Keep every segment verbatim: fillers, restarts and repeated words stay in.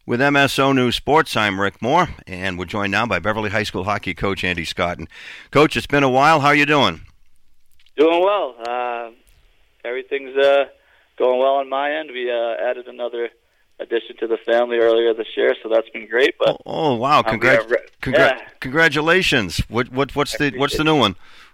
With M S O News Sports, I'm Rick Moore, and we're joined now by Beverly High School hockey coach Andy Scott. And Coach, it's been a while. How are you doing? Doing well. Uh, everything's uh, going well on my end. We uh, added another addition to the family earlier this year, so that's been great. But oh, oh wow! Congrat- um, re- congra- yeah. Congratulations! What what what's the what's the new one?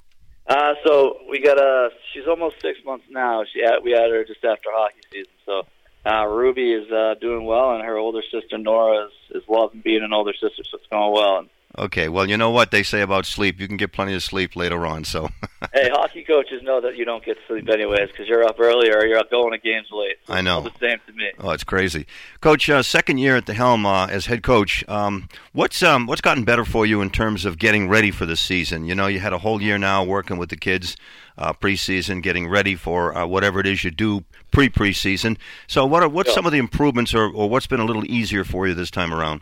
Uh, so we got a. She's almost six months now. She had, we had her just after hockey season. So uh, Ruby is uh, doing well, and her older sister Nora is, is loving being an older sister, so it's going well. And, okay, well, you know what they say about sleep. You can get plenty of sleep later on. So hey, hockey coaches know that you don't get sleep anyways because you're up early or you're up going to games late. So I know. It's all the same to me. Oh, it's crazy, Coach. Uh, second year at the helm uh, as head coach. Um, what's um, what's gotten better for you in terms of getting ready for the season? You know, you had a whole year now working with the kids, uh, preseason, getting ready for uh, whatever it is you do pre-preseason. So, what are what's Yeah. some of the improvements, or, or what's been a little easier for you this time around?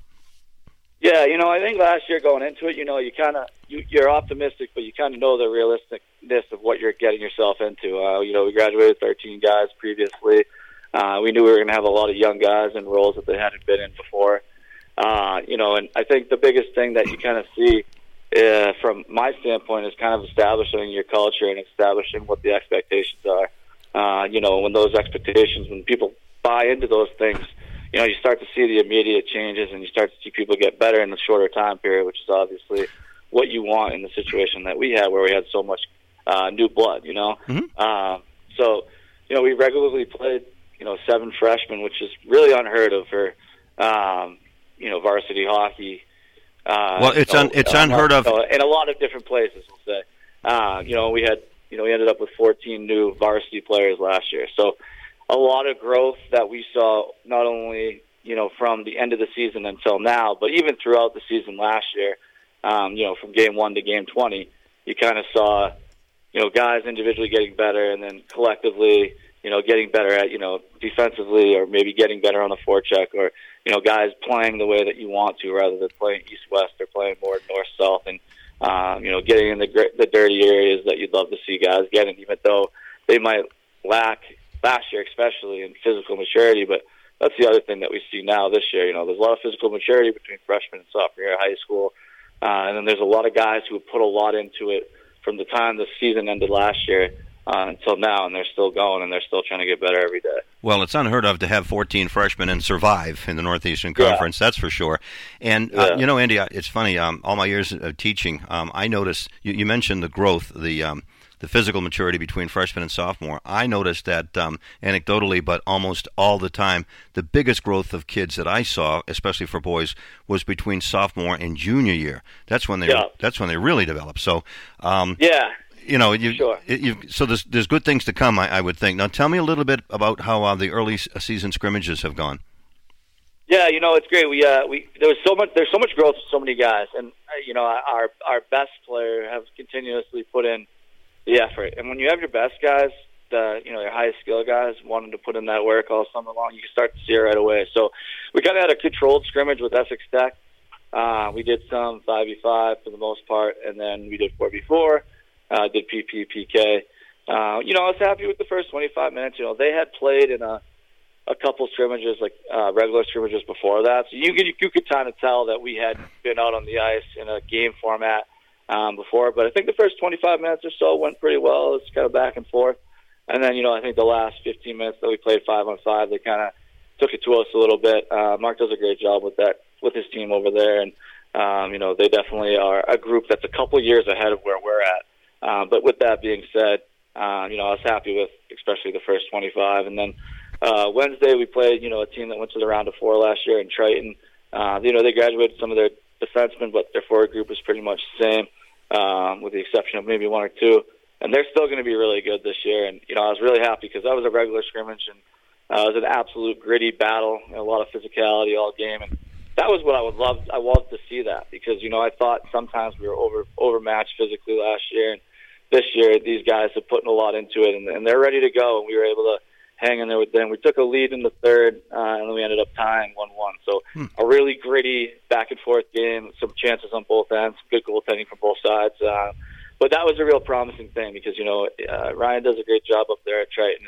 Yeah, you know, I think last year going into it, you know, you kind of you, you're optimistic, but you kind of know the realisticness of what you're getting yourself into. Uh, you know, we graduated thirteen guys previously. Uh, we knew we were going to have a lot of young guys in roles that they hadn't been in before. Uh, you know, and I think the biggest thing that you kind of see uh, from my standpoint is kind of establishing your culture and establishing what the expectations are. Uh, you know, when those expectations, when people buy into those things, you know, you start to see the immediate changes and you start to see people get better in a shorter time period, which is obviously what you want in the situation that we had where we had so much uh, new blood, you know. Mm-hmm. Uh, so, you know, we regularly played, you know, seven freshmen, which is really unheard of for, um, you know, varsity hockey. Uh, Well, it's so, un- it's uh, unheard of. so in a lot of different places, we'll say. Uh, you know, we had, you know, we ended up with fourteen new varsity players last year. So a lot of growth that we saw not only, you know, from the end of the season until now, but even throughout the season last year, um, you know, from game one to game twenty, you kind of saw, you know, guys individually getting better and then collectively, you know, getting better at, you know, defensively or maybe getting better on the forecheck or, you know, guys playing the way that you want to rather than playing east-west or playing more north-south and, um, you know, getting in the, gr- the dirty areas that you'd love to see guys getting, even though they might lack last year, especially in physical maturity. But that's the other thing that we see now this year. You know, there's a lot of physical maturity between freshman and sophomore year of high school. Uh, and then there's a lot of guys who have put a lot into it from the time the season ended last year uh, until now, and they're still going, and they're still trying to get better every day. Well, it's unheard of to have fourteen freshmen and survive in the Northeastern Conference, yeah. That's for sure. And, uh, yeah. you know, Andy, it's funny, um, all my years of teaching, um, I noticed, you, you mentioned the growth, the um, the physical maturity between freshman and sophomore. I noticed that um, anecdotally, but almost all the time, the biggest growth of kids that I saw, especially for boys, was between sophomore and junior year. That's when they yeah. that's when they really develop. So, um, yeah, you know, you, sure. you so there's there's good things to come, I, I would think. Now, tell me a little bit about how uh, the early season scrimmages have gone. Yeah, you know, it's great. We uh, we there was so much there's so much growth for so many guys, and uh, you know, our our best player have continuously put in the effort. And when you have your best guys, the you know your highest skill guys wanting to put in that work all summer long, you can start to see it right away. So we kind of had a controlled scrimmage with Essex Tech. Uh, we did some five v five for the most part, and then we did four v four, uh, did P P, P K. Uh, you know, I was happy with the first twenty-five minutes. You know, they had played in a a couple scrimmages, like uh, regular scrimmages before that. So you could, you could kind of tell that we had been out on the ice in a game format Um, before, but I think the first twenty-five minutes or so went pretty well. It's kind of back and forth, and then you know I think the last fifteen minutes that we played five on five, they kind of took it to us a little bit. Uh, Mark does a great job with that with his team over there, and um, you know they definitely are a group that's a couple years ahead of where we're at. Uh, but with that being said, uh, you know I was happy with especially the first twenty-five, and then uh, Wednesday we played you know a team that went to the round of four last year in Triton. Uh, you know they graduated some of their defensemen, but their forward group is pretty much the same. Um, with the exception of maybe one or two, and they're still going to be really good this year. And you know, I was really happy because that was a regular scrimmage, and uh, it was an absolute gritty battle, and a lot of physicality all game. And that was what I would love. I loved to see that because you know I thought sometimes we were over overmatched physically last year, and this year these guys have put a lot into it, and, and they're ready to go. And we were able to hang in there with them. We took a lead in the third, uh, and then we ended up tying one one. So hmm. a really gritty back-and-forth game, some chances on both ends, good goaltending from both sides. Uh, but that was a real promising thing because, you know, uh, Ryan does a great job up there at Triton, and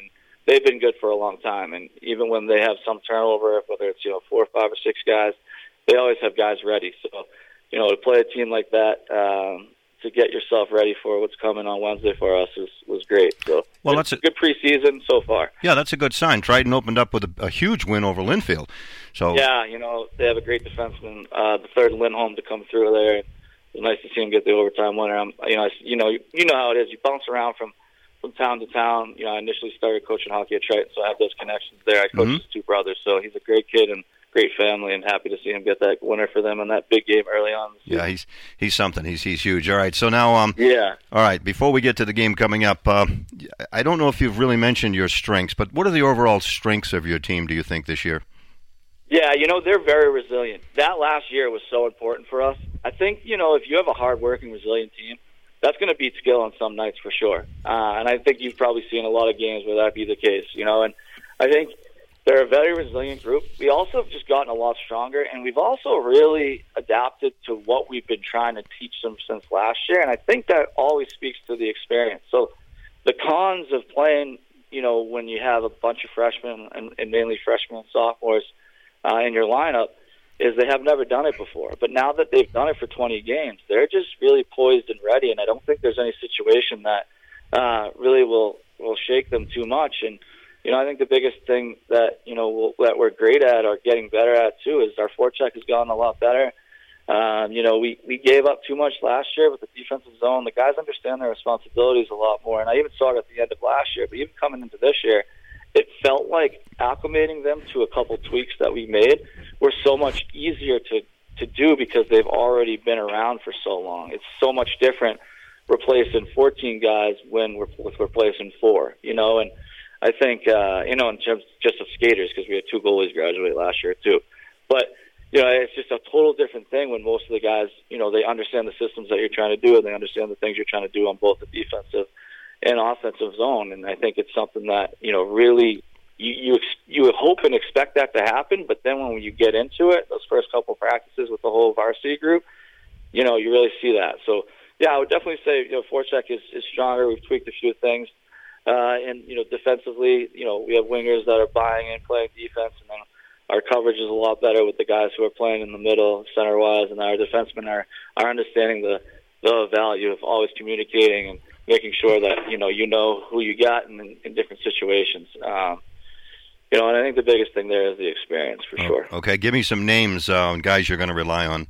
they've been good for a long time. And even when they have some turnover, whether it's, you know, four, five, or six guys, they always have guys ready. So, you know, to play a team like that, um, to get yourself ready for what's coming on Wednesday for us was, was great. So, well, that's a good preseason so far. Yeah, that's a good sign. Triton opened up with a, a huge win over Linfield. So yeah, you know, they have a great defenseman, uh, the third Lindholm, to come through there. It was nice to see him get the overtime winner. I'm, you know, I, you know, you know how it is. You bounce around from, from town to town. You know, I initially started coaching hockey at Triton, so I have those connections there. I coached mm-hmm. his two brothers, so he's a great kid and great family, and happy to see him get that winner for them in that big game early on. Yeah, he's he's something. He's he's huge. All right, so now, um, yeah. All right, before we get to the game coming up, uh, I don't know if you've really mentioned your strengths, but what are the overall strengths of your team, do you think, this year? Yeah, you know, they're very resilient. That last year was so important for us. I think, you know, if you have a hard-working, resilient team, that's going to beat skill on some nights for sure. Uh, and I think you've probably seen a lot of games where that be the case, you know, and I think they're a very resilient group. We also have just gotten a lot stronger, and we've also really adapted to what we've been trying to teach them since last year, and I think that always speaks to the experience. So the cons of playing, you know, when you have a bunch of freshmen and, and mainly freshmen and sophomores uh, in your lineup is they have never done it before. But now that they've done it for twenty games, they're just really poised and ready, and I don't think there's any situation that uh, really will, will shake them too much. And you know, I think the biggest thing that, you know, we'll, that we're great at or getting better at, too, is our forecheck has gotten a lot better. Um, you know, we, we gave up too much last year with the defensive zone. The guys understand their responsibilities a lot more, and I even saw it at the end of last year. But even coming into this year, it felt like acclimating them to a couple tweaks that we made were so much easier to, to do because they've already been around for so long. It's so much different replacing fourteen guys when we're with replacing four, you know, and I think, uh, you know, in terms just of skaters, because we had two goalies graduate last year, too. But, you know, it's just a total different thing when most of the guys, you know, they understand the systems that you're trying to do, and they understand the things you're trying to do on both the defensive and offensive zone. And I think it's something that, you know, really you you, you hope and expect that to happen, but then when you get into it, those first couple practices with the whole varsity group, you know, you really see that. So, yeah, I would definitely say, you know, forecheck is, is stronger. We've tweaked a few things. Uh, and, you know, defensively, you know, we have wingers that are buying and playing defense, and then our coverage is a lot better with the guys who are playing in the middle, center-wise, and our defensemen are, are understanding the, the value of always communicating and making sure that, you know, you know who you got in, in different situations. Um, you know, and I think the biggest thing there is the experience, for oh, sure. Okay, give me some names uh, on guys you're going to rely on.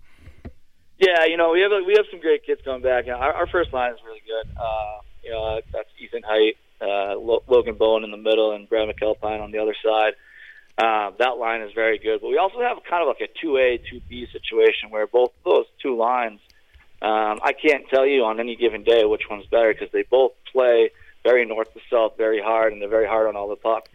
Yeah, you know, we have we have some great kids coming back. Our, our first line is really good. Uh, you know, that's Ethan Height, Uh, Logan Bowen in the middle, and Brad McAlpine on the other side. Uh, that line is very good. But we also have kind of like a two A, two B situation where both those two lines, um, I can't tell you on any given day which one's better because they both play very north to south, very hard, and they're very hard on all the puck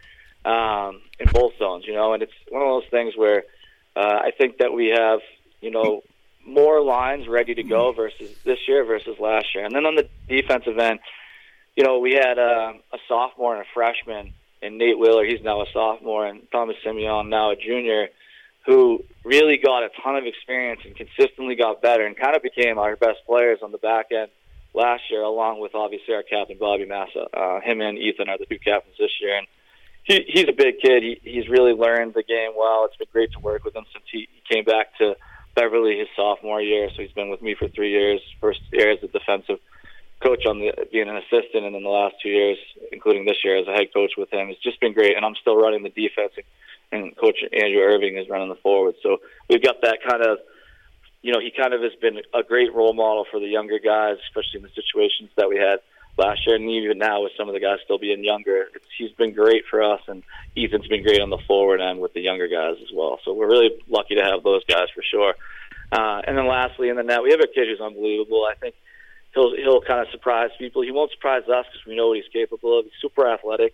um, in both zones, you know. And it's one of those things where uh, I think that we have, you know, more lines ready to go versus this year versus last year. And then on the defensive end, you know, we had a, a sophomore and a freshman, and Nate Wheeler, he's now a sophomore, and Thomas Simeon, now a junior, who really got a ton of experience and consistently got better and kind of became our best players on the back end last year, along with, obviously, our captain, Bobby Massa. Uh, him and Ethan are the two captains this year. And he, he's a big kid. He, he's really learned the game well. It's been great to work with him since he, he came back to Beverly his sophomore year, so he's been with me for three years, first year as a defensive coach on the being an assistant, and then the last two years, including this year as a head coach with him. It's just been great, and I'm still running the defense, and Coach Andrew Irving is running the forward. So we've got that kind of, you know, he kind of has been a great role model for the younger guys, especially in the situations that we had last year, and even now with some of the guys still being younger. It's, he's been great for us, and Ethan's been great on the forward end with the younger guys as well. So we're really lucky to have those guys for sure. Uh, and then lastly, in the net, we have a kid who's unbelievable. I think He'll he'll kind of surprise people. He won't surprise us because we know what he's capable of. He's super athletic.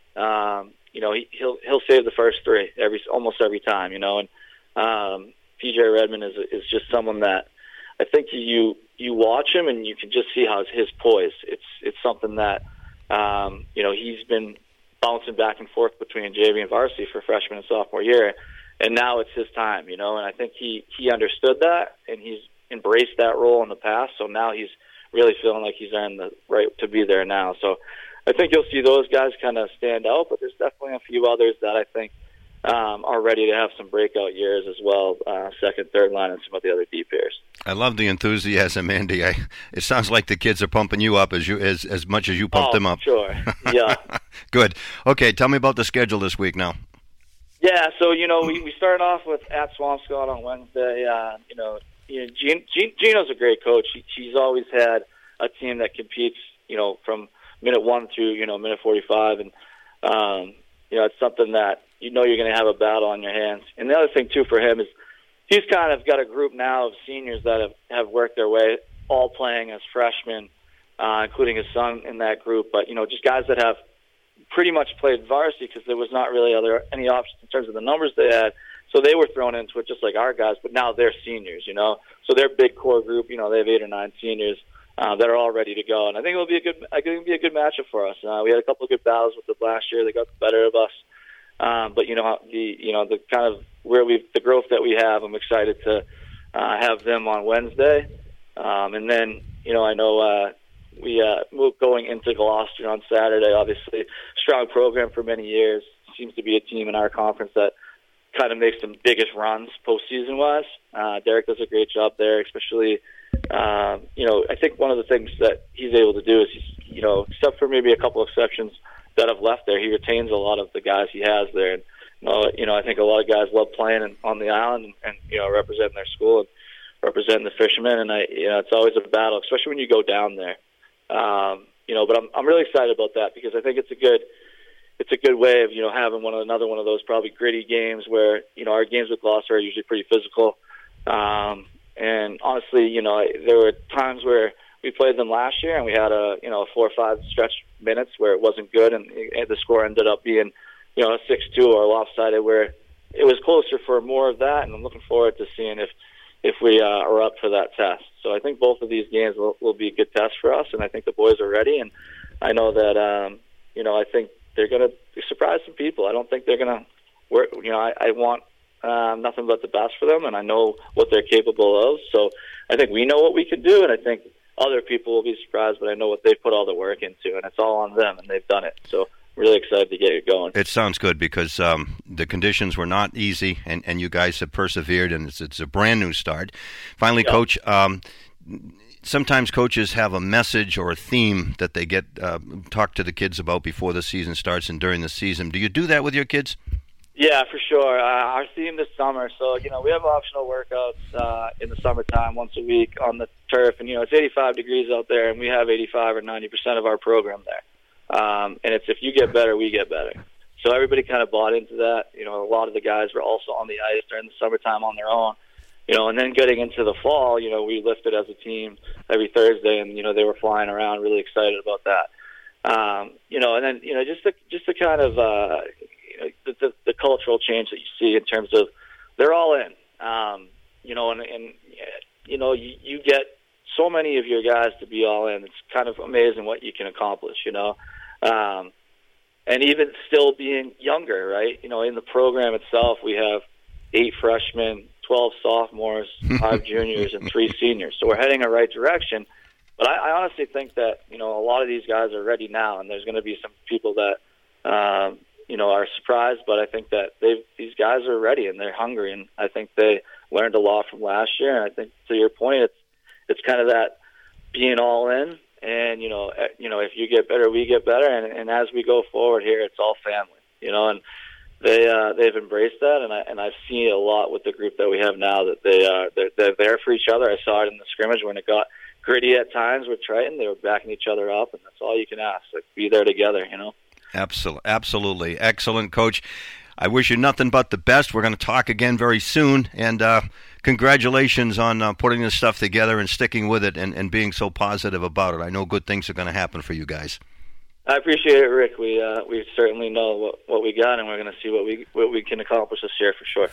Um, you know, he, he'll he'll save the first three every almost every time. You know, and um, P J Redmond is is just someone that I think you you watch him and you can just see how his poise. It's it's something that um, you know he's been bouncing back and forth between J V and varsity for freshman and sophomore year, and now it's his time. You know, and I think he he understood that and he's embraced that role in the past. So now he's really feeling like he's earned the right to be there now. So I think you'll see those guys kind of stand out, but there's definitely a few others that I think um, are ready to have some breakout years as well, uh, second, third line, and some of the other D pairs. I love the enthusiasm, Andy. I, it sounds like the kids are pumping you up as you as as much as you pump oh, them up. Sure, yeah. Good. Okay, tell me about the schedule this week now. Yeah, so, you know, we, we started off with at Swampscott on Wednesday. Uh, you know, you know Gino, Gino's a great coach. She, she's always had a team that competes, you know, from minute one through, you know, minute forty-five. And, um, you know, it's something that you know you're going to have a battle on your hands. And the other thing, too, for him is he's kind of got a group now of seniors that have, have worked their way, all playing as freshmen, uh, including his son in that group. But, you know, just guys that have pretty much played varsity because there was not really other any options in terms of the numbers they had. So they were thrown into it just like our guys, but now they're seniors, you know. So their big core group, you know, they have eight or nine seniors uh, that are all ready to go. And I think it'll be a good I think it'll be a good matchup for us. Uh, we had a couple of good battles with them last year. They got the better of us. Um, but, you know, the you know the kind of where we the growth that we have, I'm excited to uh, have them on Wednesday. Um, and then, you know, I know uh, we uh, we're going into Gloucester on Saturday. Obviously, strong program for many years. Seems to be a team in our conference that kind of makes the biggest runs postseason wise. Uh, Derek does a great job there, especially. Uh, you know, I think one of the things that he's able to do is, he's, you know, except for maybe a couple exceptions that have left there, he retains a lot of the guys he has there. And you know, you know I think a lot of guys love playing in, on the island and, and you know representing their school and representing the fishermen. And I, you know, it's always a battle, especially when you go down there. Um, you know, but I'm I'm really excited about that because I think it's a good it's a good way of you know having one of, another one of those probably gritty games where you know our games with Gloucester are usually pretty physical. Um, and honestly, you know, there were times where we played them last year and we had a you know a four or five stretch minutes where it wasn't good and it, the score ended up being you know a six two or lopsided where it was closer for more of that. And I'm looking forward to seeing if if we uh, are up for that test. So I think both of these games will, will be a good test for us, and I think the boys are ready. And I know that um, you know I think they're going to surprise some people. I don't think they're going to work. You know, I, I want uh, nothing but the best for them, and I know what they're capable of. So I think we know what we can do, and I think other people will be surprised. But I know what they've put all the work into, and it's all on them, and they've done it. So. Really excited to get it going. It sounds good because um, the conditions were not easy, and, and you guys have persevered, and it's, it's a brand new start. Finally, yep. Coach, um, sometimes coaches have a message or a theme that they get uh, talk to the kids about before the season starts and during the season. Do you do that with your kids? Yeah, for sure. Uh, our theme this summer, so, you know, we have optional workouts uh, in the summertime once a week on the turf, and, you know, it's eighty-five degrees out there, and we have eighty-five or ninety percent of our program there. Um, and it's if you get better, we get better. So everybody kind of bought into that. You know, a lot of the guys were also on the ice during the summertime on their own. You know, and then getting into the fall, you know, we lifted as a team every Thursday, and you know they were flying around, really excited about that. Um, you know, and then you know just the just the kind of uh, you know, the, the the cultural change that you see in terms of they're all in. Um, you know, and, and you know you, you get so many of your guys to be all in. It's kind of amazing what you can accomplish. You know. Um, and even still being younger, right? You know, in the program itself, we have eight freshmen, twelve sophomores, five juniors, and three seniors. So we're heading in the right direction. But I, I honestly think that, you know, a lot of these guys are ready now, and there's going to be some people that, um, you know, are surprised. But I think that they've, these guys are ready, and they're hungry, and I think they learned a lot from last year. And I think, to your point, it's it's kind of that being all in. And, you know, you know, if you get better, we get better. And, and as we go forward here, it's all family, you know, and they, uh, they've embraced that. And I, and I've seen a lot with the group that we have now that they, uh, they're, they're there for each other. I saw it in the scrimmage when it got gritty at times with Triton. They were backing each other up, and that's all you can ask, like be there together, you know? Absolutely. Absolutely. Excellent, Coach. I wish you nothing but the best. We're going to talk again very soon. And, uh, congratulations on uh, putting this stuff together and sticking with it and, and being so positive about it. I know good things are going to happen for you guys. I appreciate it, Rick. We uh, we certainly know what, what we got, and we're going to see what we what we can accomplish this year for sure.